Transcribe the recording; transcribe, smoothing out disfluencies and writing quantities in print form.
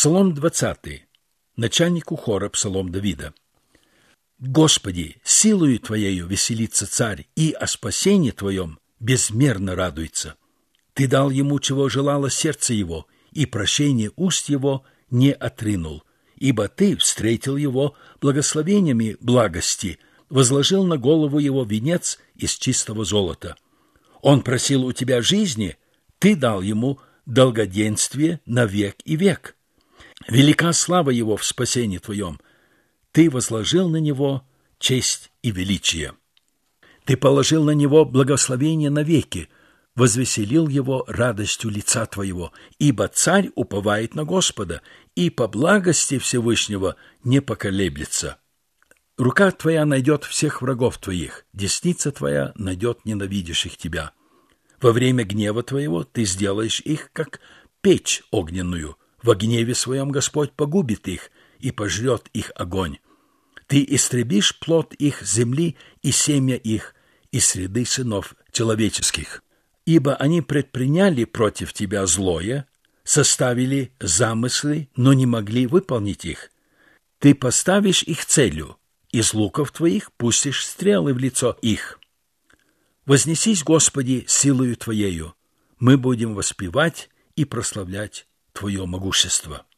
Псалом 20. Начальнику хора псалом Давида. «Господи, силою Твоею веселится царь, и о спасении Твоем безмерно радуется. Ты дал ему, чего желало сердце его, и прощение уст его не отринул, ибо Ты встретил его благословениями благости, возложил на голову его венец из чистого золота. Он просил у Тебя жизни, Ты дал ему долгоденствие на век и век. Велика слава его в спасении Твоем. Ты возложил на него честь и величие. Ты положил на него благословение навеки, возвеселил его радостью лица Твоего, ибо царь уповает на Господа, и по благости Всевышнего не поколеблется. Рука Твоя найдет всех врагов Твоих, десница Твоя найдет ненавидящих Тебя. Во время гнева Твоего Ты сделаешь их, как печь огненную. Во гневе Своем Господь погубит их и пожрет их огонь. Ты истребишь плод их земли и семя их из среды сынов человеческих. Ибо они предприняли против Тебя злое, составили замыслы, но не могли выполнить их. Ты поставишь их целью, из луков Твоих пустишь стрелы в лицо их. Вознесись, Господи, силою Твоею, мы будем воспевать и прославлять Твое могущество».